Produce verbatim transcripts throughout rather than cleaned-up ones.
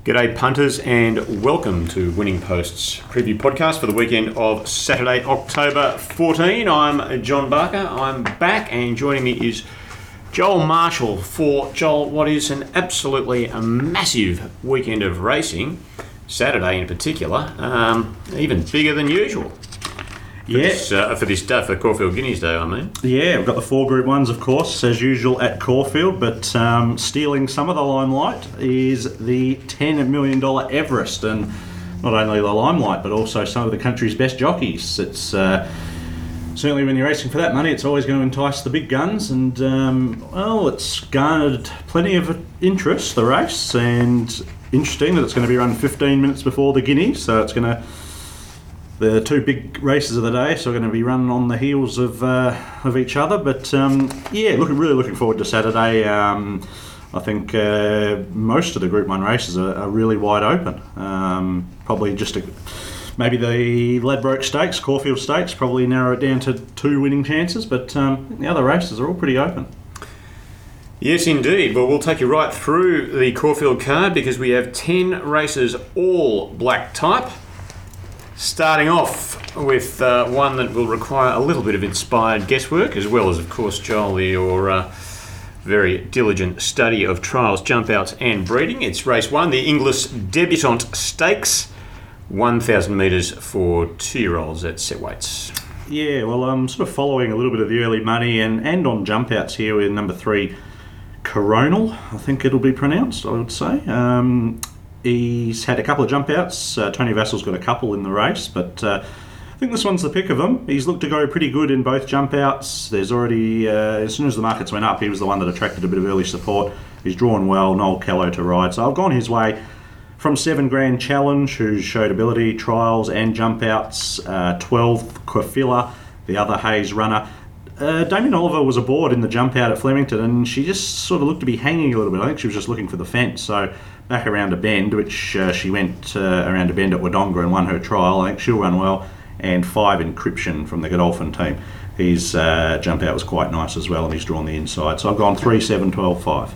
G'day punters and welcome to Winning Post's preview podcast for the weekend of Saturday, October fourteenth. I'm John Barker. I'm back and joining me is Joel Marshall for, Joel, what is an absolutely a massive weekend of racing, Saturday in particular, um, even bigger than usual. For yeah, this, uh, for this day, for Caulfield Guineas Day, I mean. Yeah, we've got the four Group Ones, of course, as usual at Caulfield, but um, stealing some of the limelight is the ten million dollars Everest, and not only the limelight, but also some of the country's best jockeys. It's uh, certainly when you're racing for that money, it's always going to entice the big guns, and um, well, it's garnered plenty of interest, the race, and interesting that it's going to be run fifteen minutes before the Guineas, so it's going to. The two big races of the day, so we're going to be running on the heels of uh, of each other. But um, yeah, looking really looking forward to Saturday. Um, I think uh, most of the Group One races are, are really wide open. Um, probably just a, maybe the Ladbroke Stakes, Caulfield Stakes, probably narrow it down to two winning chances. But um, the other races are all pretty open. Yes, indeed. Well, we'll take you right through the Caulfield card because we have ten races, all black type. Starting off with uh, one that will require a little bit of inspired guesswork, as well as, of course, Joel, your uh, very diligent study of trials, jump outs and breeding. It's race one, the Inglis Debutante Stakes, one thousand metres for two-year-olds at set weights. Yeah, well, I'm sort of following a little bit of the early money and, and on jump outs here with number three, Coronal, I think it'll be pronounced, I would say. Um, He's had a couple of jump outs. Uh, Tony Vassal's got a couple in the race, but uh, I think this one's the pick of them. He's looked to go pretty good in both jump outs. There's already, uh, as soon as the markets went up, he was the one that attracted a bit of early support. He's drawn well, Noel Kello to ride. So I've gone his way from seven Grand Challenge, who's showed ability, trials and jump outs. Uh, twelve Quafilla, the other Hayes runner. Uh, Damien Oliver was aboard in the jump out at Flemington, and she just sort of looked to be hanging a little bit. I think she was just looking for the fence. So back around a bend, which uh, she went uh, around a bend at Wodonga and won her trial. I think she'll run well. And five Encryption from the Godolphin team. His uh, jump out was quite nice as well, and he's drawn the inside. So I've gone three, seven, twelve, five.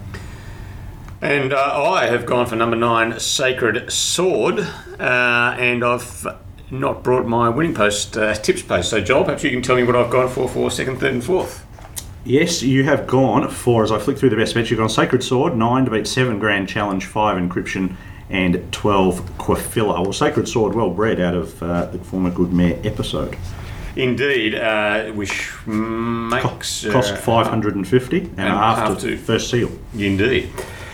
And uh, I have gone for number nine, Sacred Sword, uh, and I've not brought my winning post uh, tips post. So Joel, perhaps you can tell me what I've gone for for second, third and fourth. Yes, you have gone for, as I flick through the best bets, you've gone Sacred Sword, nine to beat seven Grand Challenge, five Encryption, and twelve Quafilla. Well, Sacred Sword, well bred out of uh, the former Good Mare episode. Indeed, uh, which makes... Co- cost uh, five hundred fifty and, and after to first seal. Indeed.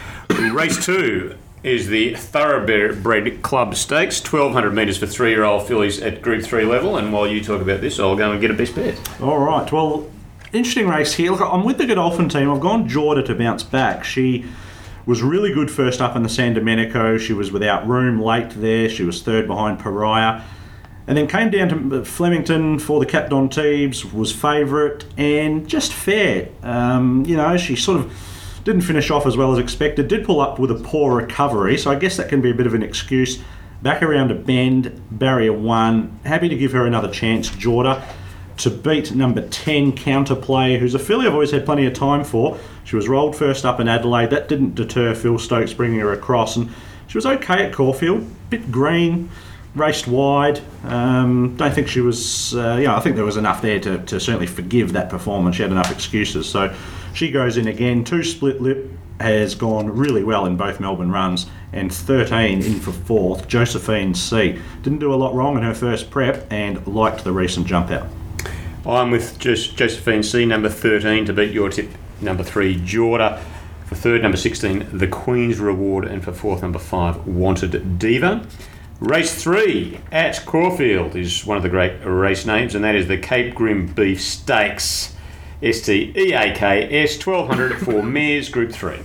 Race two is the Thoroughbred Club Stakes, twelve hundred metres for three-year-old fillies at Group three level. And while you talk about this, I'll go and get a best bet. All right, well... Interesting race here. Look, I'm with the Godolphin team. I've gone Jorda to bounce back. She was really good first up in the San Domenico. She was without room late there. She was third behind Pariah. And then came down to Flemington for the Cap d'Antibes, was favourite and just fair. Um, you know, she sort of didn't finish off as well as expected. Did pull up with a poor recovery, so I guess that can be a bit of an excuse. Back around a bend, barrier one. Happy to give her another chance, Jorda, to beat number ten, Counterplay, who's a filly I've always had plenty of time for. She was rolled first up in Adelaide. That didn't deter Phil Stokes bringing her across, and she was okay at Caulfield. Bit green, raced wide. Um, don't think she was, uh, you know, I think there was enough there to, to certainly forgive that performance. She had enough excuses. So she goes in again. Two Split Lip has gone really well in both Melbourne runs, and thirteen in for fourth, Josephine C. Didn't do a lot wrong in her first prep and liked the recent jump out. I'm with just Josephine C, number thirteen, to beat your tip, number three, Jorda. For third, number sixteen, The Queen's Reward. And for fourth, number five, Wanted Diva. Race three at Caulfield is one of the great race names, and that is the Cape Grim Beef Stakes. S T E A K S, twelve hundred for mares, Group three.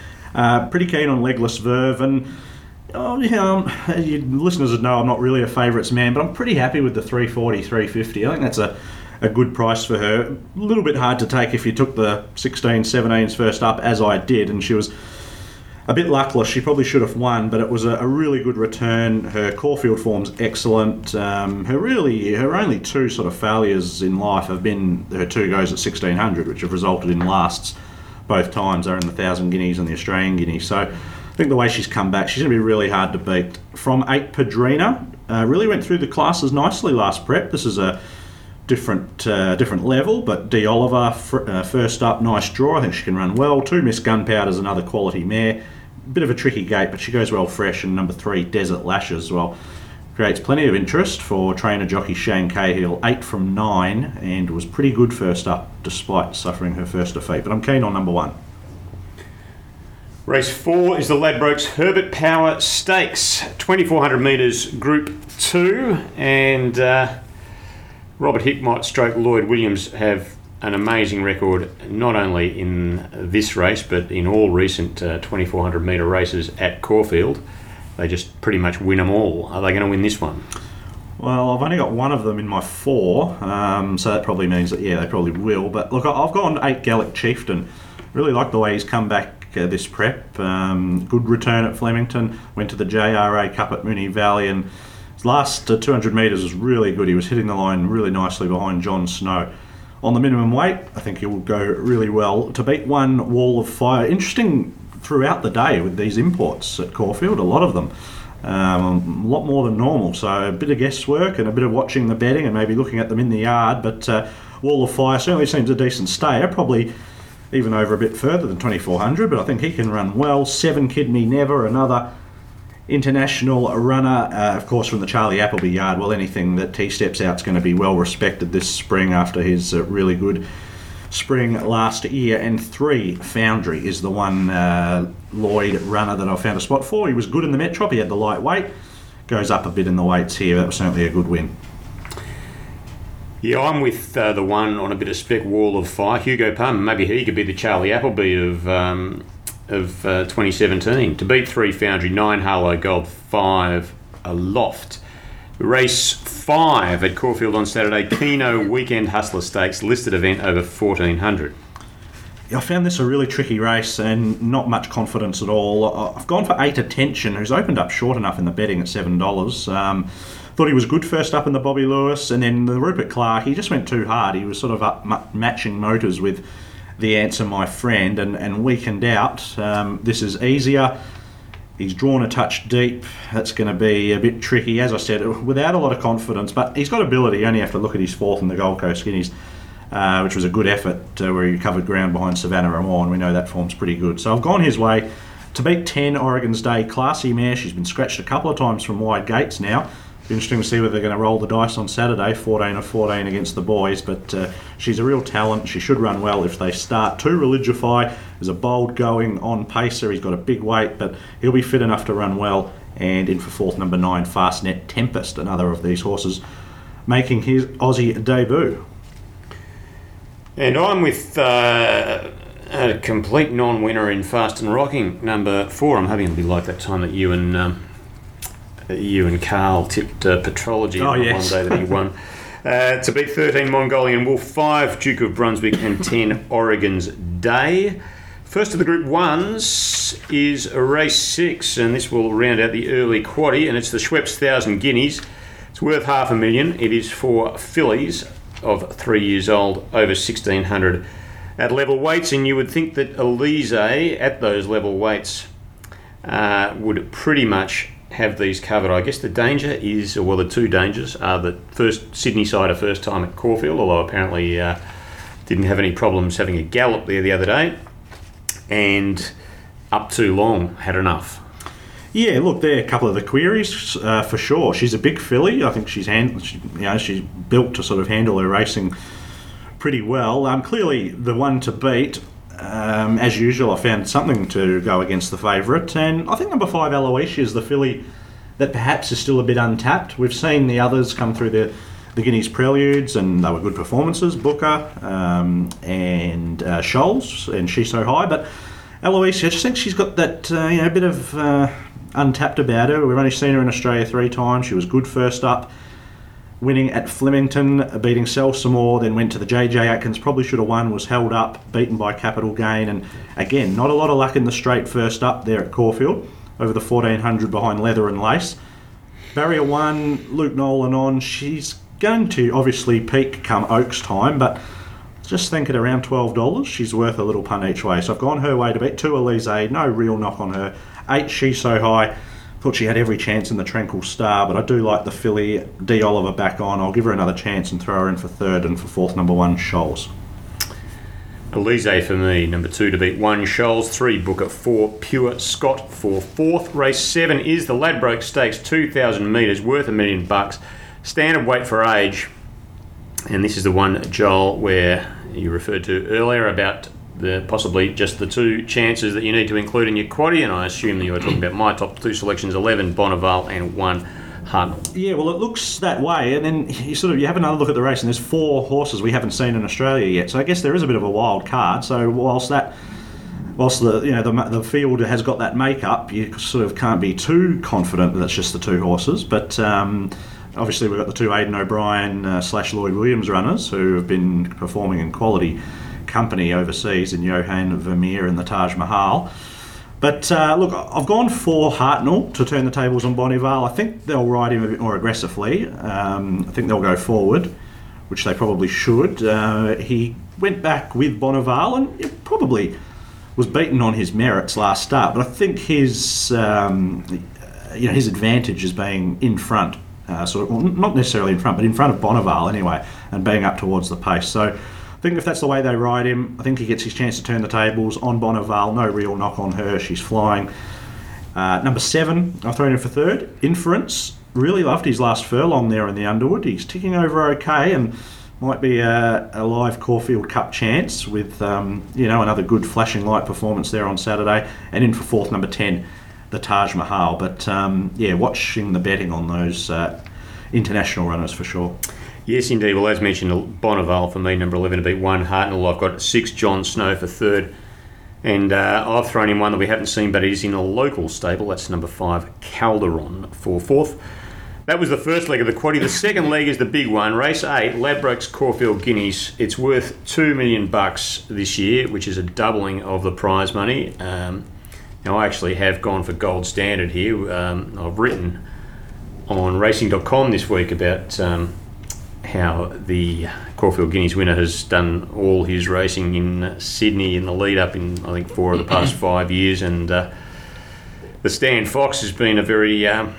Uh, pretty keen on Legless Verve, and oh, yeah, um, you listeners would know I'm not really a favourites man, but I'm pretty happy with the three forty, three fifty. I think that's a a good price for her. A little bit hard to take if you took the sixteen, seventeens first up, as I did, and she was a bit luckless. She probably should have won, but it was a, a really good return. Her Caulfield form's excellent. Um, her really, her only two sort of failures in life have been her two goes at sixteen hundred, which have resulted in lasts both times. They're in the Thousand Guineas and the Australian Guineas. So think the way she's come back, she's going to be really hard to beat. From eight, Padrina, uh, really went through the classes nicely last prep. This is a different uh, different level, but D. Oliver, fr- uh, first up, nice draw. I think she can run well. Two, Miss Gunpowder's another quality mare. Bit of a tricky gate, but she goes well fresh. And number three, Desert Lashes, well, creates plenty of interest for trainer jockey Shane Cahill. Eight from nine, and was pretty good first up, despite suffering her first defeat. But I'm keen on number one. Race four is the Ladbrokes Herbert Power Stakes, twenty-four hundred metres Group two, and uh, Robert Hickmott stroke Lloyd Williams have an amazing record, not only in this race, but in all recent uh, twenty-four hundred metre races at Caulfield. They just pretty much win them all. Are they going to win this one? Well, I've only got one of them in my four, um, so that probably means that, yeah, they probably will. But look, I've gone eight Gallic Chieftain. Really like the way he's come back uh, this prep. Um, good return at Flemington. Went to the J R A Cup at Moonee Valley, and his last uh, two hundred metres was really good. He was hitting the line really nicely behind John Snow. On the minimum weight, I think he will go really well. To beat one, Wall of Fire. Interesting throughout the day with these imports at Caulfield, a lot of them. Um, a lot more than normal, so a bit of guesswork and a bit of watching the betting and maybe looking at them in the yard. But uh, Wall of Fire certainly seems a decent stayer, probably even over a bit further than twenty-four hundred, but I think he can run well. Seven Kidney Never, another international runner, uh, of course, from the Charlie Appleby yard. Well, anything that he steps out is going to be well respected this spring after his uh, really good spring last year. And three, Foundry, is the one uh, Lloyd runner that I found a spot for. He was good in the Metrop, he had the lightweight, goes up a bit in the weights here. That was certainly a good win. Yeah, I'm with uh, the one on a bit of spec, Wall of Fire. Hugo Palmer, maybe he could be the Charlie Appleby of um, of uh, twenty seventeen. To beat three, Foundry, nine Harlow Gold, five Aloft. Race five at Caulfield on Saturday, Keno Weekend Hustler Stakes, listed event over fourteen hundred. Yeah, I found this a really tricky race and not much confidence at all. I've gone for eight Attention, who's opened up short enough in the betting at seven dollars. Um, thought he was good first up in the Bobby Lewis, and then the Rupert Clark, he just went too hard. He was sort of up m- matching motors with The Answer My Friend, and, and weakened out. Um, this is easier. He's drawn a touch deep. That's going to be a bit tricky, as I said, without a lot of confidence. But he's got ability. You only have to look at his fourth in the Gold Coast Guineas, uh, which was a good effort uh, where he covered ground behind Savannah Ramore, and we know that form's pretty good. So I've gone his way. To beat ten, Oregon's Day, classy mare. She's been scratched a couple of times from wide gates now. Be interesting to see whether they're going to roll the dice on Saturday, fourteen of fourteen against the boys, but uh, she's a real talent. She should run well if they start. Two, Religify is a bold going on pacer. He's got a big weight, but he'll be fit enough to run well. And in for fourth, number nine, Fastnet Tempest, another of these horses making his Aussie debut. And I'm with uh, a complete non-winner in Fast and Rocking, number four. I'm hoping it'll be like that time that you and um, you and Carl tipped uh, Petrology oh, on yes. one day that he won. Uh, to beat thirteen, Mongolian Wolf, five, Duke of Brunswick, and ten, Oregon's Day. First of the Group Ones is race six, and this will round out the early quaddie, and it's the Schweppes Thousand Guineas. It's worth half a million. It is for fillies of three years old, over sixteen hundred at level weights, and you would think that Elise at those level weights uh, would pretty much have these covered. I guess the danger is, or well, the two dangers are that first Sydney side, a first time at Caulfield, although apparently uh, didn't have any problems having a gallop there the other day, and up too long, had enough. Yeah, look, there are a couple of the queries uh, for sure. She's a big filly. I think she's hand, she, you know, she's built to sort of handle her racing pretty well. Um, clearly, the one to beat. Um, as usual, I found something to go against the favourite, and I think number five, Aloysia, is the filly that perhaps is still a bit untapped. We've seen the others come through the, the Guineas Preludes, and they were good performances, Booker um, and uh, Scholes, and She's So High, but Aloysia, I just think she's got that uh, you know, bit of uh, untapped about her. We've only seen her in Australia three times. She was good first up, winning at Flemington, beating Selsamore, then went to the J J Atkins, probably should have won, was held up, beaten by Capital Gain, and again, not a lot of luck in the straight first up there at Caulfield, over the fourteen hundred behind Leather and Lace. Barrier one, Luke Nolan on, she's going to obviously peak come Oaks time, but just think at around twelve dollars, she's worth a little punt each way. So I've gone her way to beat two, Elise, no real knock on her. Eight, She's So High. Thought she had every chance in the Tranquil Star, but I do like the filly, D. Oliver, back on. I'll give her another chance and throw her in for third, and for fourth, number one, Shoals. Elise for me, number two to beat one, Shoals, three, Booker, four, Pure Scott for fourth. Race seven is the Ladbroke Stakes, two thousand metres, worth a million bucks. Standard weight for age. And this is the one, Joel, where you referred to earlier about the possibly just the two chances that you need to include in your quaddie, and I assume that you were talking about my top two selections, eleven, Bonneval, and one, Hartnell. Yeah, well, it looks that way, and then you sort of you have another look at the race, and there's four horses we haven't seen in Australia yet. So I guess there is a bit of a wild card. So whilst that, whilst the you know the the field has got that makeup, you sort of can't be too confident that it's just the two horses. But um, obviously we've got the two Aidan O'Brien uh, slash Lloyd Williams runners who have been performing in quality company overseas in Johan Vermeer and the Taj Mahal. But uh, look, I've gone for Hartnell to turn the tables on Bonneval. I think they'll ride him a bit more aggressively. Um, I think they'll go forward, which they probably should. Uh, he went back with Bonneval and it probably was beaten on his merits last start. But I think his um, you know his advantage is being in front, uh, sort of well, not necessarily in front, but in front of Bonneval anyway, and being up towards the pace. So I think if that's the way they ride him, I think he gets his chance to turn the tables on Bonneval. No real knock on her, she's flying. Uh, number seven, I've thrown in for third, Inference. Really loved his last furlong there in the Underwood. He's ticking over okay and might be a, a live Caulfield Cup chance with um, you know another good flashing light performance there on Saturday. And in for fourth, number ten, the Taj Mahal. But um, yeah, watching the betting on those uh, international runners for sure. Yes, indeed. Well, as mentioned, Bonneval for me, number eleven to beat one, Hartnell. I've got six, John Snow for third. And uh, I've thrown in one that we haven't seen, but it is in a local stable. That's number five, Calderon for fourth. That was the first leg of the quaddie. The second leg is the big one. Race eight, Ladbrokes Caulfield Guineas. It's worth two million bucks this year, which is a doubling of the prize money. Um, now, I actually have gone for gold standard here. Um, I've written on racing dot com this week about Um, how the Caulfield Guineas winner has done all his racing in Sydney in the lead up in I think four of the past five years, and uh, the Stan Fox has been a very um,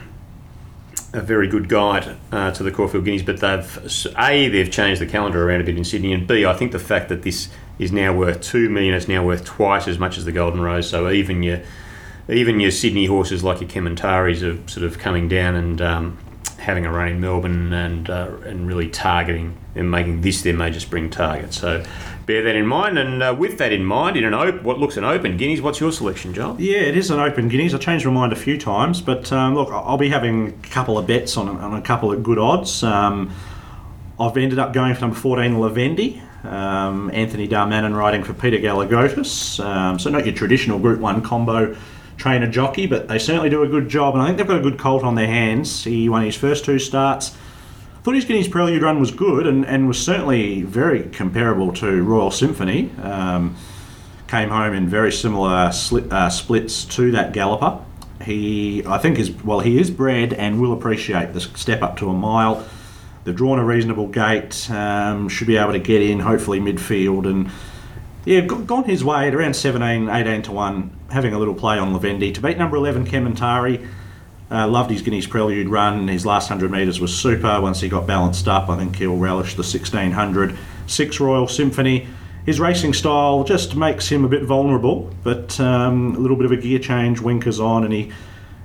a very good guide uh, to the Caulfield Guineas. But they've a they've changed the calendar around a bit in Sydney, and b I think the fact that this is now worth two million, it's now worth twice as much as the Golden Rose. So even your even your Sydney horses like your Kementari's are sort of coming down and Um, having a run in Melbourne and uh, and really targeting and making this their major spring target. So bear that in mind. And uh, with that in mind, in an op- what looks an open Guineas, what's your selection, Joel? Yeah, it is an open Guineas. I changed my mind a few times, but um, look, I'll be having a couple of bets on, on a couple of good odds. Um, I've ended up going for number fourteen, Lavendi. Um, Anthony Darmanin riding for Peter Galagotis. Um, so not your traditional Group one combo trainer jockey, but they certainly do a good job, and I think they've got a good colt on their hands. He won his first two starts. Thought his Guineas Prelude run was good and, and was certainly very comparable to Royal Symphony. Um, came home in very similar sli- uh, splits to that galloper. He, I think, is well. He is bred and will appreciate the step up to a mile. They've drawn a reasonable gate. Um, should be able to get in, hopefully midfield, and yeah, gone his way at around seventeen, eighteen to one, having a little play on Lavendi. To beat number eleven, Kementari. Uh, loved his Guineas Prelude run. His last one hundred metres was super. Once he got balanced up, I think he'll relish the sixteen hundred. Six, Royal Symphony. His racing style just makes him a bit vulnerable, but um, a little bit of a gear change, winkers on, and he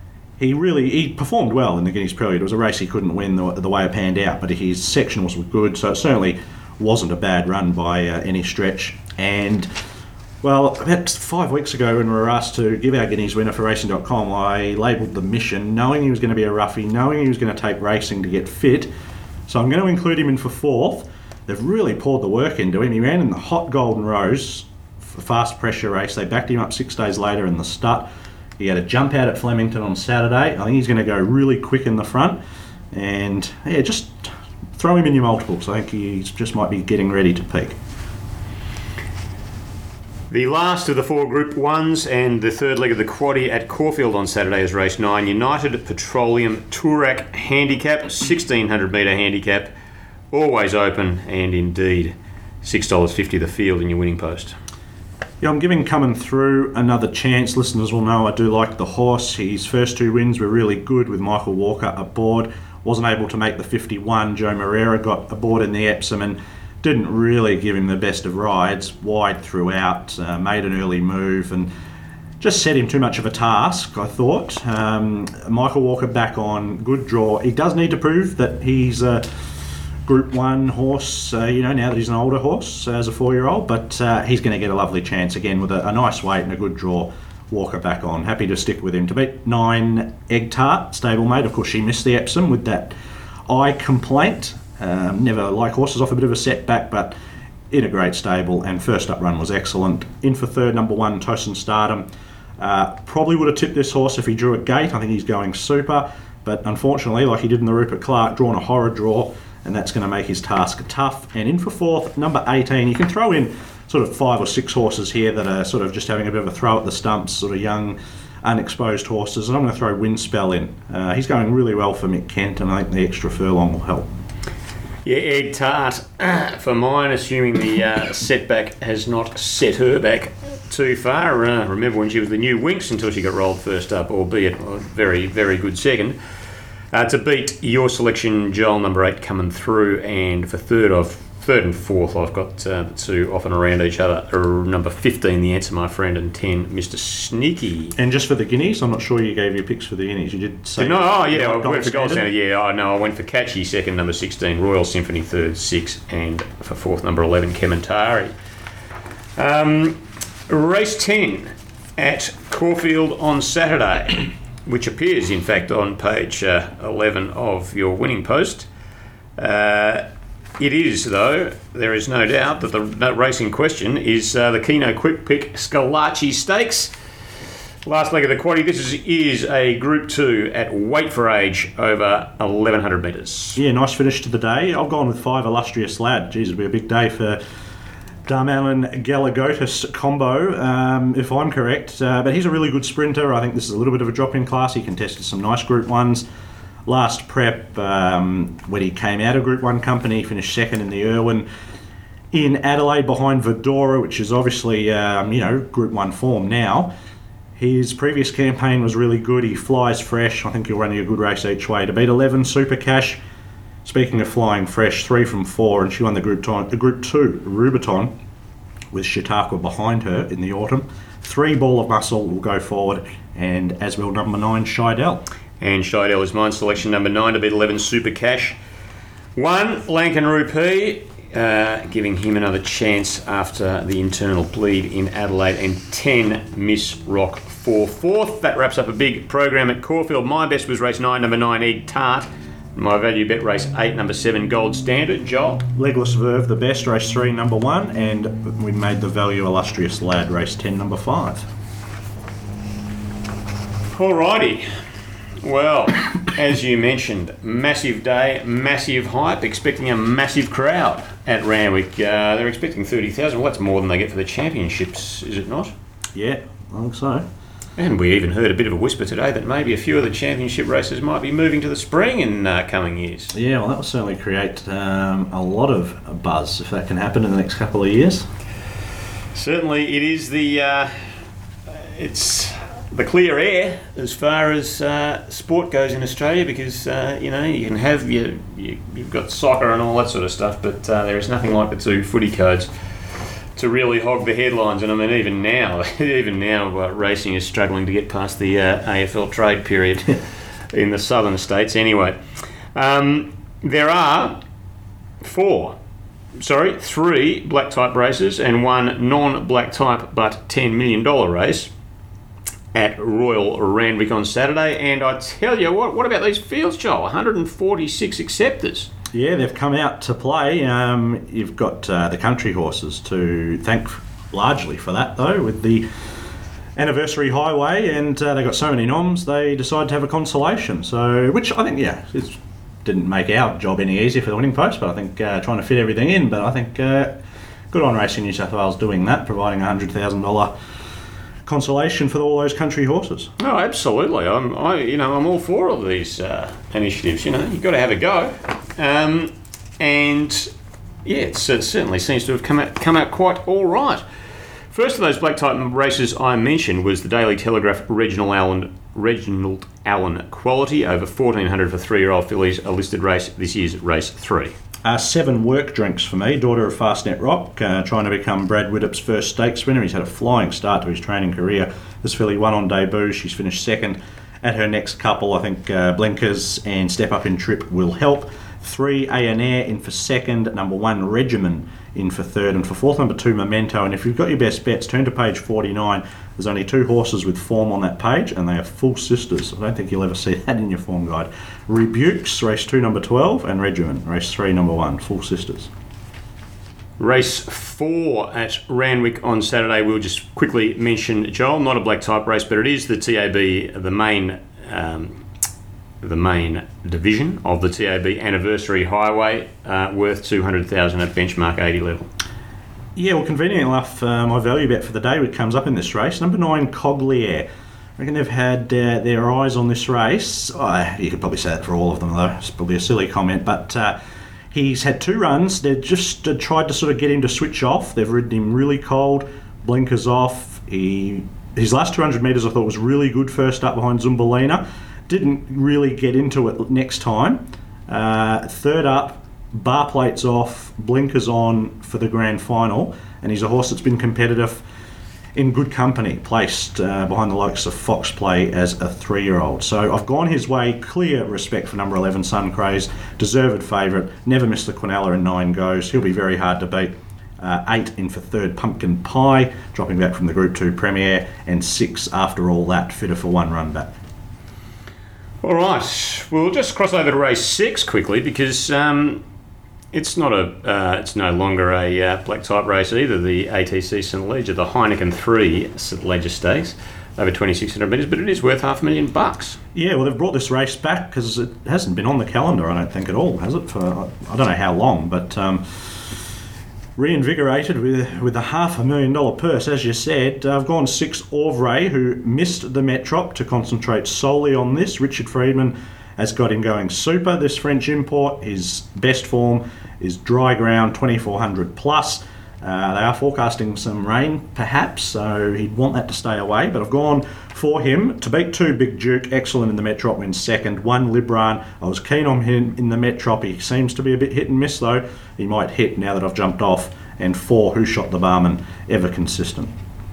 he really he performed well in the Guineas Prelude. It was a race he couldn't win the, the way it panned out, but his sectionals were good, so it certainly wasn't a bad run by uh, any stretch. And well, about five weeks ago when we were asked to give our Guineas winner for racing dot com, I labelled the mission, knowing he was going to be a roughie, knowing he was going to take racing to get fit. So I'm going to include him in for fourth. They've really poured the work into him. He ran in the hot Golden Rose, a fast pressure race. They backed him up six days later in the Stud. He had a jump out at Flemington on Saturday. I think he's going to go really quick in the front. And yeah, just throw him in your multiples. I think he just might be getting ready to peak. The last of the four Group ones and the third leg of the quaddie at Caulfield on Saturday is race nine, United Petroleum Toorak Handicap, sixteen hundred metre handicap, always open, and indeed six dollars fifty the field in your winning post. Yeah, I'm giving Coming Through another chance. Listeners will know I do like the horse. His first two wins were really good with Michael Walker aboard. Wasn't able to make the fifty-one. Joe Moreira got aboard in the Epsom and didn't really give him the best of rides. Wide throughout, uh, made an early move and just set him too much of a task, I thought. Um, Michael Walker back on, good draw. He does need to prove that he's a Group one horse, uh, you know, now that he's an older horse uh, as a four-year-old, but uh, he's going to get a lovely chance again with a, a nice weight and a good draw. Walker back on. Happy to stick with him. To beat nine, Egg Tart, stablemate. Of course, she missed the Epsom with that eye complaint. Um, never like horses off a bit of a setback, but in a great stable, and first up run was excellent. In for third, number one, Tosin Stardom. Uh, probably would have tipped this horse if he drew a gate. I think he's going super, but unfortunately, like he did in the Rupert Clark, drawn a horror draw, and that's going to make his task tough. And in for fourth, number eighteen. You can throw in sort of five or six horses here that are sort of just having a bit of a throw at the stumps, sort of young, unexposed horses, and I'm going to throw Windspell in. Uh, he's going really well for Mick Kent, and I think the extra furlong will help. Yeah, Egg Tart for mine, assuming the uh, setback has not set her back too far. Uh, remember when she was the new Winx until she got rolled first up, albeit a very, very good second. Uh, to beat your selection, Joel, number eight, Coming Through, and for third of third and fourth, I've got uh, the two off and around each other. Uh, number fifteen, The Answer, My Friend, and ten, Mister Sneaky. And just for the guineas, I'm not sure you gave your picks for the guineas. You did say... No, oh yeah, I Gold went for Gold Standard. Standard. Yeah, I know. I went for Catchy second, number sixteen, Royal Symphony third, six, and for fourth, number eleven, Kementari. Um, race ten at Caulfield on Saturday, which appears, in fact, on page uh, eleven of your winning post. Uh, it is, though, there is no doubt that the that race in question is uh, the Keno Quick Pick Scalacci Stakes. Last leg of the quaddie. This is, is a Group two at weight for age over eleven hundred metres. Yeah, nice finish to the day. I've gone with five, Illustrious Lad. Geez, it'll be a big day for Darmalin Galagotis combo, um, if I'm correct. Uh, but he's a really good sprinter. I think this is a little bit of a drop in class. He contested some nice Group ones. Last prep, um, when he came out of Group one company, finished second in the Irwin in Adelaide behind Vedora, which is obviously, um, you know, Group one form now. His previous campaign was really good. He flies fresh. I think he'll run you a good race each way. To beat eleven, Super Cash. Speaking of flying fresh, three from four, and she won the Group, time, the group two Rubiton with Chautauqua behind her in the autumn. Three, Ball of Muscle will go forward, and as will number nine, Scheidel. And Scheidel is mine selection, number nine, to beat eleven, Super Cash. One, Lankan Rupee, uh, giving him another chance after the internal bleed in Adelaide. And ten, Miss Rock for fourth. That wraps up a big program at Caulfield. My best was race nine, number nine, Egg Tart. My value bet, race eight, number seven, Gold Standard. Joel? Legless Verve, the best, race three, number one, and we made the value Illustrious Lad, race ten, number five. Alrighty. Well, as you mentioned, massive day, massive hype, expecting a massive crowd at Randwick. Uh, they're expecting thirty thousand. Well, that's more than they get for the championships, is it not? Yeah, I think so. And we even heard a bit of a whisper today that maybe a few of the championship races might be moving to the spring in uh, coming years. Yeah, well, that will certainly create um, a lot of buzz if that can happen in the next couple of years. Certainly, it is the uh, it's the clear air as far as uh, sport goes in Australia, because uh, you know you can have your, you, you've got soccer and all that sort of stuff, but uh, there is nothing like the two footy codes to really hog the headlines. And I mean, even now, even now, uh, racing is struggling to get past the uh, A F L trade period in the southern states. Anyway, um, there are four, sorry, three black type races and one non-black type but ten million dollars race at Royal Randwick on Saturday. And I tell you what, what about these fields, Joel? one hundred forty-six acceptors. Yeah, they've come out to play. Um, you've got uh, the country horses to thank largely for that, though, with the anniversary highway, and uh, they got so many noms, they decided to have a consolation. So, which I think, yeah, it didn't make our job any easier for the winning post, but I think uh, trying to fit everything in. But I think uh, good on Racing New South Wales doing that, providing a one hundred thousand dollars consolation for all those country horses. Oh, absolutely. I'm, I, you know, I'm all for all these uh, initiatives. You know, you've got to have a go, um, and yeah, it's, it certainly seems to have come out come out quite all right First of those black type races I mentioned was the Daily Telegraph Reginald Allen, Reginald Allen Quality over fourteen hundred for three-year-old fillies, a listed race. This year's race three. Uh, seven work drinks for me. Daughter of Fastnet Rock, uh, trying to become Brad Widdop's first stakes winner. He's had a flying start to his training career. This filly won on debut. She's finished second at her next couple. I think uh, Blinkers and Step Up in Trip will help. Three, A and Air in for second. Number one, Regimen in for third. And for fourth, number two, Memento. And if you've got your best bets, turn to page forty-nine. There's only two horses with form on that page, and they are full sisters. I don't think you'll ever see that in your form guide. Rebukes, race two, number twelve, and Regimen, race three, number one, full sisters. Race four at Randwick on Saturday. We'll just quickly mention, Joel, not a black type race, but it is the T A B, the main um, the main division of the T A B Anniversary Highway, uh, worth two hundred thousand dollars at benchmark eighty level. Yeah, well, conveniently enough, uh, my value bet for the day comes up in this race. Number nine, Cogliere. I reckon they've had uh, their eyes on this race. Oh, you could probably say that for all of them, though. It's probably a silly comment, but uh, he's had two runs. They've just uh, tried to sort of get him to switch off. They've ridden him really cold, blinkers off. He his last two hundred metres I thought was really good first up behind Zumbalina. Didn't really get into it next time. Uh, third up, bar plates off, blinkers on for the grand final, and he's a horse that's been competitive in good company, placed uh, behind the likes of Fox Play as a three-year-old. So I've gone his way. Clear respect for number eleven, Sun Craze, deserved favourite, never missed the Quinella in nine goes. He'll be very hard to beat. Uh, eight in for third, Pumpkin Pie, dropping back from the Group two Premier, and six after all that, fitter for one run back. All right, we'll just cross over to race six quickly because um, it's not a, uh, it's no longer a uh, black type race either. The A T C St Leger, the Heineken three St Leger Stakes, over twenty-six hundred metres, but it is worth half a million bucks. Yeah, well, they've brought this race back because it hasn't been on the calendar, I don't think at all, has it? For I don't know how long, but um, reinvigorated with with a half a million dollar purse, as you said. I've gone six, Orvray, who missed the Metrop to concentrate solely on this. Richard Friedman has got him going super. This French import, his best form is dry ground, twenty-four hundred plus. Uh, they are forecasting some rain, perhaps, so he'd want that to stay away. But I've gone for him to beat two, Big Duke, excellent in the Metrop, wins second. One, Libran, I was keen on him in the Metrop. He seems to be a bit hit and miss, though. He might hit now that I've jumped off. And four, Who Shot the Barman, ever consistent.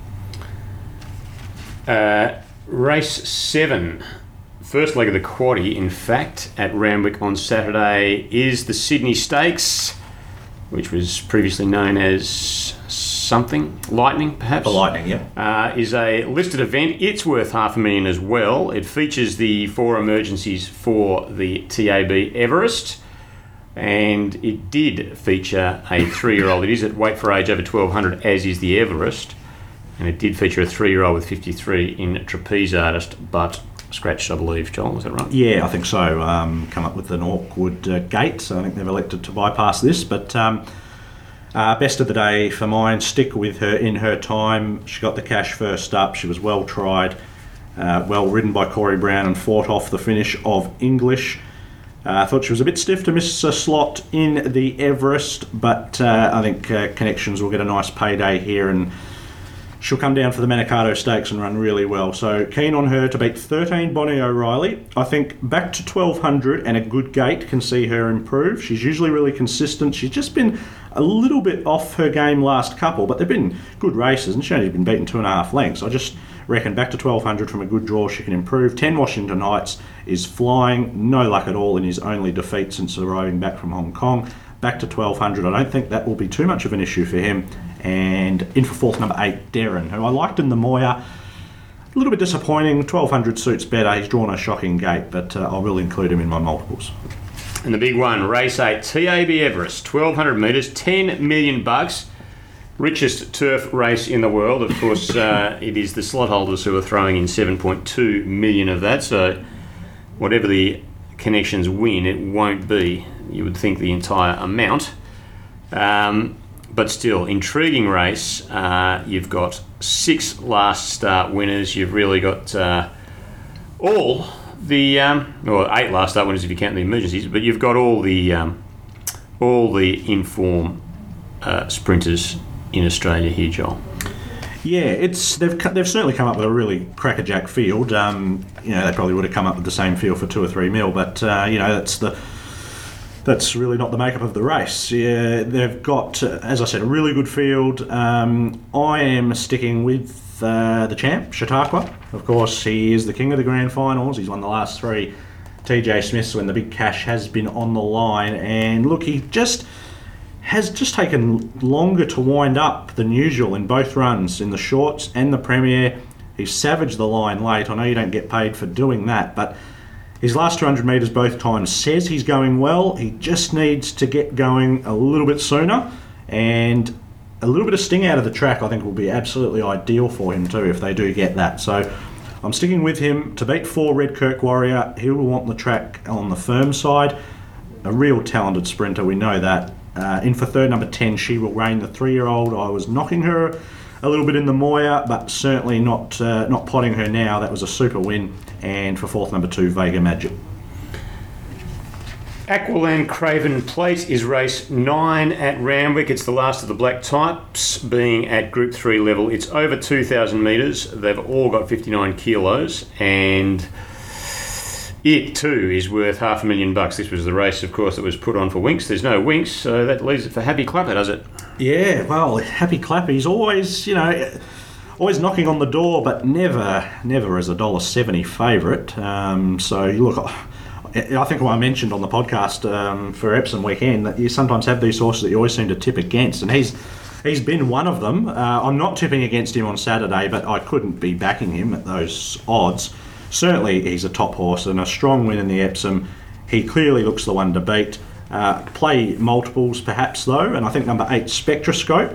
Uh, race seven. First leg of the quaddie, in fact, at Randwick on Saturday is the Sydney Stakes, which was previously known as something, Lightning, perhaps? The Lightning, yeah. Uh, is a listed event. It's worth half a million as well. It features the four emergencies for the T A B Everest, and it did feature a three-year-old. It is at weight for age over twelve hundred, as is the Everest, and it did feature a three-year-old with fifty-three in Trapeze Artist, but scratched, I believe, Joel, is that right? Yeah, I think so. Um, come up with an awkward uh, gate, so I think they've elected to bypass this. But um, uh, best of the day for mine, stick with her in her time. She got the cash first up. She was well tried, uh, well ridden by Corey Brown and fought off the finish of English. Uh, I thought she was a bit stiff to miss a slot in the Everest, but uh, I think uh, Connections will get a nice payday here, and she'll come down for the Manikato Stakes and run really well. So keen on her to beat thirteen, Bonnie O'Reilly. I think back to twelve hundred and a good gate can see her improve. She's usually really consistent. She's just been a little bit off her game last couple, but they've been good races, and she's only been beaten two and a half lengths. I just reckon back to twelve hundred from a good draw she can improve. ten, Washington Heights is flying. No luck at all in his only defeat since arriving back from Hong Kong. Back to twelve hundred. I don't think that will be too much of an issue for him. And in for fourth, number eight, Darren, who I liked in the Moya. A little bit disappointing. twelve hundred suits better. He's drawn a shocking gate, but uh, I will include him in my multiples. And the big one, race eight, T A B Everest, twelve hundred metres, ten million bucks. Richest turf race in the world. Of course, uh, it is the slot holders who are throwing in seven point two million of that. So whatever the Connections win, it won't be, you would think, the entire amount. Um, but still, intriguing race. Uh, you've got six last start winners. You've really got uh, all the, um, or eight last start winners if you count the emergencies. But you've got all the um, all the inform uh, sprinters in Australia here, Joel. Yeah, it's they've co- they've certainly come up with a really crackerjack field. Um, you know, they probably would have come up with the same field for two or three mil, but uh, you know, that's the that's really not the makeup of the race. Yeah, they've got, uh, as I said, a really good field. Um, I am sticking with uh, the champ, Chautauqua. Of course, he is the king of the grand finals. He's won the last three T J Smiths when the big cash has been on the line, and look, he just has just taken longer to wind up than usual in both runs, in the shorts and the Premier. He's savaged the line late. I know you don't get paid for doing that, but his last two hundred metres both times says he's going well. He just needs to get going a little bit sooner, and a little bit of sting out of the track I think will be absolutely ideal for him too if they do get that. So I'm sticking with him to beat four Red Kirk Warrior. He will want the track on the firm side. A real talented sprinter, we know that. Uh, in for third, number ten, She Will Reign, the three-year-old. I was knocking her a little bit in the Moya, but certainly not uh, not potting her now. That was a super win. And for fourth, number two, Vega Magic. Aqualand Craven Plate is race nine at Randwick. It's the last of the black types, being at Group three level. It's over two thousand metres. They've all got fifty-nine kilos, and it too is worth half a million bucks. This was the race, of course, that was put on for Winks. There's no Winks, so that leaves it for Happy Clapper, does it? Yeah, well, Happy Clapper, he's always, you know, always knocking on the door, but never, never as a one dollar seventy favourite. Um, so, look, I think I mentioned on the podcast um, for Epsom weekend that you sometimes have these horses that you always seem to tip against, and he's he's been one of them. Uh, I'm not tipping against him on Saturday, but I couldn't be backing him at those odds. Certainly he's a top horse and a strong win in the Epsom. He clearly looks the one to beat. Uh, play multiples perhaps though, and I think number eight, Spectroscope,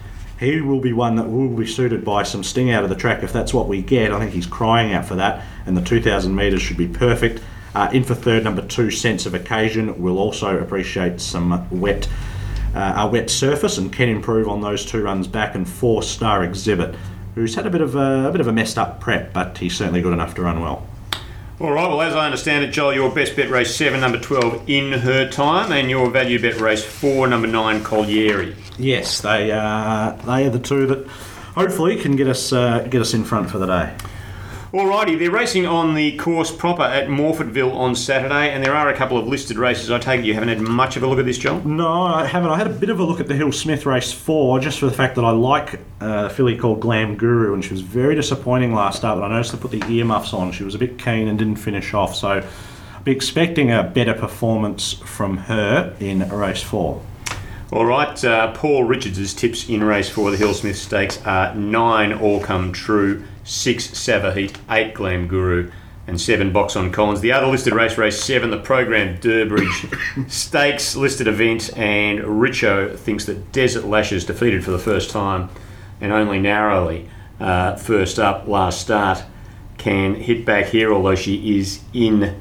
he will be one that will be suited by some sting out of the track if that's what we get. I think he's crying out for that, and the two thousand metres should be perfect. Uh, in for third, number two, Sense of Occasion, will also appreciate some wet, uh, a wet surface and can improve on those two runs back. And four, Star Exhibit, who's had a bit of a, a bit of a messed up prep, but he's certainly good enough to run well. All right, well, as I understand it, Joel, your best bet race seven, number twelve, In Her Time, and your value bet race four, number nine, Collieri. Yes, they uh, they are the two that hopefully can get us uh, get us in front for the day. Alrighty, they're racing on the course proper at Morfettville on Saturday, and there are a couple of listed races. I take it you haven't had much of a look at this, Joel? No, I haven't. I had a bit of a look at the Hill Smith race four, just for the fact that I like uh, a filly called Glam Guru, and she was very disappointing last start, but I noticed they put the earmuffs on. She was a bit keen and didn't finish off, so I'll be expecting a better performance from her in race four. All right, uh, Paul Richards' tips in race four, the Hill Smith Stakes, are nine All Come True, six Savaheat, eight Glam Guru, and seven Box on Collins. The other listed race, race seven, the program Durbridge Stakes listed event, and Richo thinks that Desert Lashes, defeated for the first time and only narrowly uh, first up last start, can hit back here, although she is in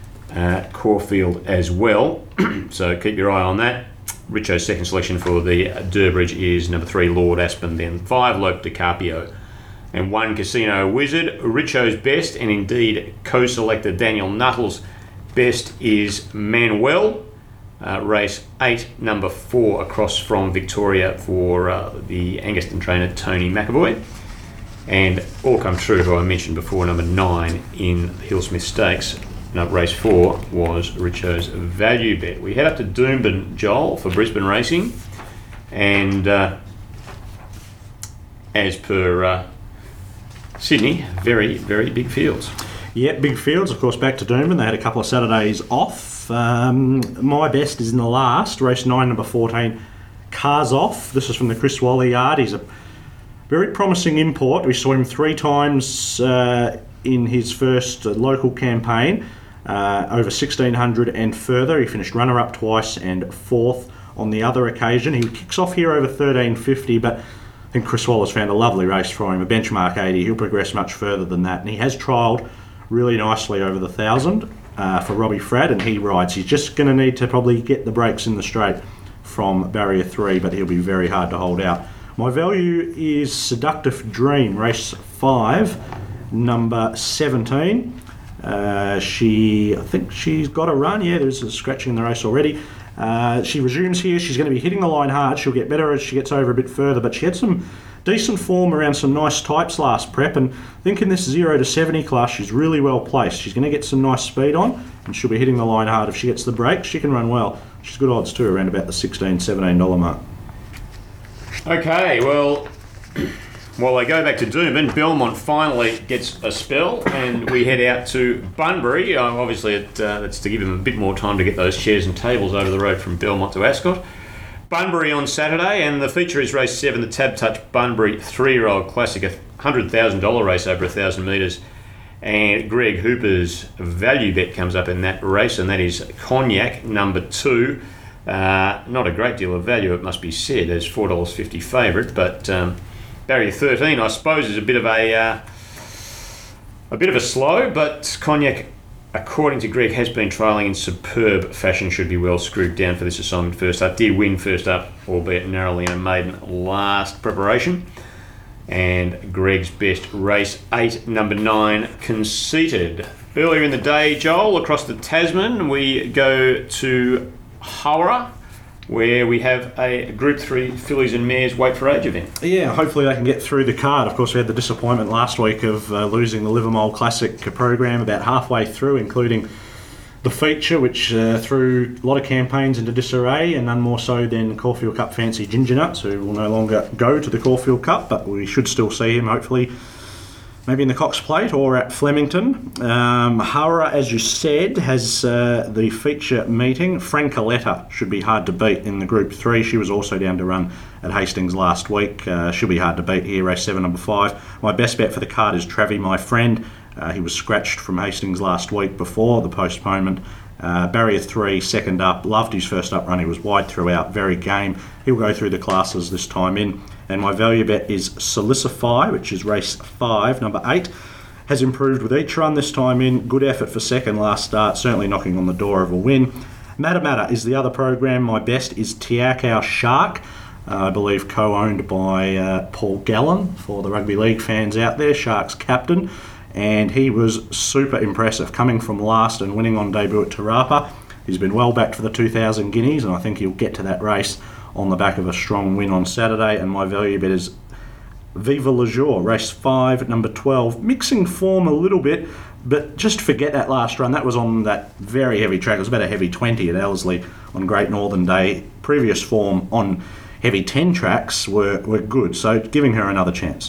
uh, Caulfield as well. So keep your eye on that. Richo's second selection for the Durbridge is number three, Lord Aspen, then five, Lope DiCaprio, and one, Casino Wizard. Richo's best, and indeed co-selector Daniel Nuttall's best, is Manuel. Uh, race eight, number four, across from Victoria for uh, the Anguston trainer Tony McAvoy. And All Come True, who I mentioned before, number nine in the Hill Smith Stakes. No, race four was Richo's value bet. We head up to Doomben, Joel, for Brisbane racing, and uh, as per uh, Sydney, very, very big fields. Yeah, big fields. Of course, back to Doomben. They had a couple of Saturdays off. Um, my best is in the last, race nine, number fourteen, Cars Off. This is from the Chris Wally yard. He's a very promising import. We saw him three times uh, in his first uh, local campaign. Uh, over sixteen hundred and further. He finished runner-up twice and fourth on the other occasion. He kicks off here over thirteen fifty, but I think Chris Wallace found a lovely race for him, a benchmark eighty. He'll progress much further than that, and he has trialled really nicely over the one thousand uh, for Robbie Fradd, and he rides. He's just going to need to probably get the brakes in the straight from barrier three, but he'll be very hard to hold out. My value is Seductive Dream, race five, number seventeen. Uh, she, I think she's got a run. Yeah, there's a scratching in the race already. Uh, she resumes here. She's going to be hitting the line hard. She'll get better as she gets over a bit further, but she had some decent form around some nice types last prep, and I think in this zero to seventy class she's really well placed. She's going to get some nice speed on, and she'll be hitting the line hard. If she gets the break, she can run well. She's good odds too, around about the sixteen, seventeen dollars mark. Okay, well, while they go back to Doomben, Belmont finally gets a spell, and we head out to Bunbury. Um, obviously, it, uh, that's to give them a bit more time to get those chairs and tables over the road from Belmont to Ascot. Bunbury on Saturday, and the feature is race seven, the Tab Touch Bunbury three-year-old classic, a one hundred thousand dollars race over one thousand metres. And Greg Hooper's value bet comes up in that race, and that is Cognac, number two. Uh, not a great deal of value, it must be said, as four dollars fifty favourite, but um, barrier thirteen, I suppose, is a bit of a uh, a bit of a slow, but Cognac, according to Greg, has been trialling in superb fashion, should be well screwed down for this assignment first up. Did win first up, albeit narrowly in a maiden last preparation. And Greg's best, race eight, number nine, Conceited. Earlier in the day, Joel, across the Tasman, we go to Howrah, where we have a Group three fillies and mares weight for age event. Yeah, hopefully they can get through the card. Of course, we had the disappointment last week of uh, losing the Livermore Classic program about halfway through, including the feature, which uh, threw a lot of campaigns into disarray, and none more so than Caulfield Cup fancy Ginger Nuts, who will no longer go to the Caulfield Cup, but we should still see him, hopefully, maybe in the Cox Plate or at Flemington. Um, Howrah, as you said, has uh, the feature meeting. Francoletta should be hard to beat in the Group three. She was also down to run at Hastings last week. Uh, should be hard to beat here, race seven, number five. My best bet for the card is Travie, My Friend. Uh, he was scratched from Hastings last week before the postponement. Uh, barrier three, second up. Loved his first up run. He was wide throughout, very game. He'll go through the classes this time in. And my value bet is Solicify, which is race five, number eight. Has improved with each run this time in. Good effort for second last start, certainly knocking on the door of a win. Matter Matter is the other program. My best is Tiakau Shark, uh, I believe co-owned by uh, Paul Gallen, for the rugby league fans out there, Shark's captain. And he was super impressive, coming from last and winning on debut at Tarapa. He's been well backed for the two thousand guineas, and I think he'll get to that race on the back of a strong win on Saturday. And my value bet is Viva Le Jour, race five, number twelve. Mixing form a little bit, but just forget that last run. That was on that very heavy track. It was about a heavy twenty at Ellerslie on Great Northern Day. Previous form on heavy ten tracks were, were good, so giving her another chance.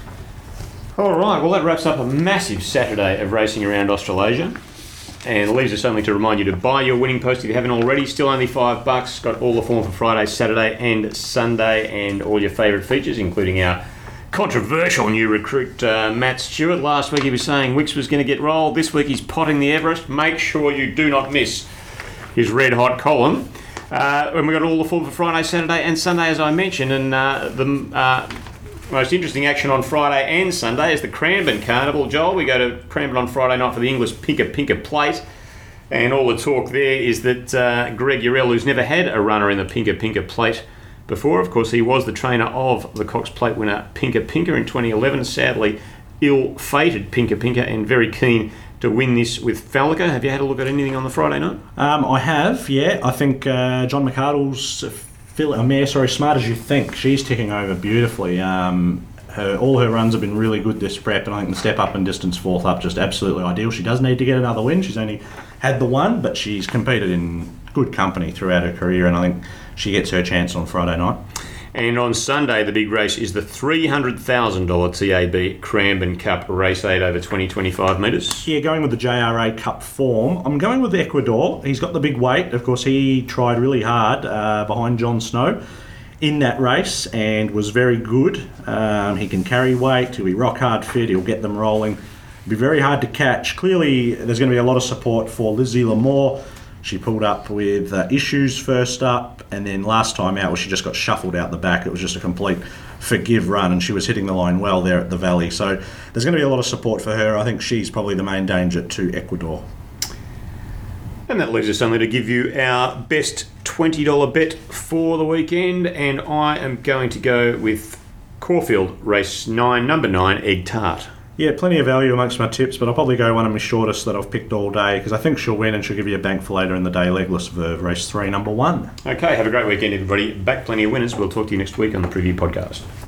All right, well, that wraps up a massive Saturday of racing around Australasia, and leaves us only to remind you to buy your winning post if you haven't already. Still only five bucks. Got all the form for Friday, Saturday, and Sunday, and all your favourite features, including our controversial new recruit, uh, Matt Stewart. Last week he was saying Wicks was going to get rolled. This week he's potting the Everest. Make sure you do not miss his red hot column. Uh, and we got all the form for Friday, Saturday, and Sunday, as I mentioned, and uh, the. Uh, Most interesting action on Friday and Sunday is the Cranbourne Carnival. Joel, we go to Cranbourne on Friday night for the English Pinker Pinker Plate, and all the talk there is that uh, Greg Urell, who's never had a runner in the Pinker Pinker Plate before, of course he was the trainer of the Cox Plate winner Pinker Pinker in twenty eleven, sadly ill-fated Pinker Pinker, and very keen to win this with Fallica. Have you had a look at anything on the Friday night? Um, I have, yeah. I think uh, John McArdle's a mare, sorry, Smart As You Think. She's ticking over beautifully. Um, her, all her runs have been really good this prep, and I think the step up and distance fourth up just absolutely ideal. She does need to get another win. She's only had the one, but she's competed in good company throughout her career, and I think she gets her chance on Friday night. And on Sunday, the big race is the three hundred thousand dollars T A B Cranbourne Cup Race eight over twenty, twenty-five metres. Yeah, going with the J R A Cup form. I'm going with Ecuador. He's got the big weight. Of course, he tried really hard uh, behind John Snow in that race and was very good. Um, he can carry weight. He'll be rock hard fit. He'll get them rolling. It'll be very hard to catch. Clearly, there's going to be a lot of support for Lizzie Lamore. She pulled up with uh, issues first up, and then last time out, well, she just got shuffled out the back. It was just a complete forgive run, and she was hitting the line well there at the Valley. So there's going to be a lot of support for her. I think she's probably the main danger to Ecuador. And that leaves us only to give you our best twenty dollars bet for the weekend, and I am going to go with Caulfield Race nine, number nine, Egg Tart. Yeah, plenty of value amongst my tips, but I'll probably go one of my shortest that I've picked all day, because I think she'll win and she'll give you a bank for later in the day. Legless Verve, race three, number one. Okay, have a great weekend, everybody. Back plenty of winners. We'll talk to you next week on the Preview Podcast.